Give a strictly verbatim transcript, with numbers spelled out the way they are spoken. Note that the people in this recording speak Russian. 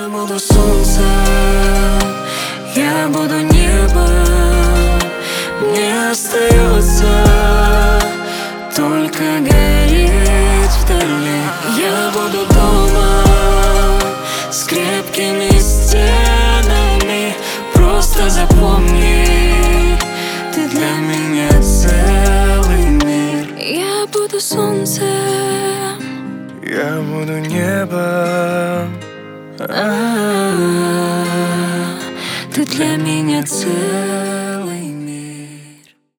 Я буду солнцем, я буду небом. Мне остается только гореть вдали. Я буду дома с крепкими стенами. Просто запомни, ты для меня целый мир. Я буду солнцем, я буду небом. А-а-а, ты для меня целый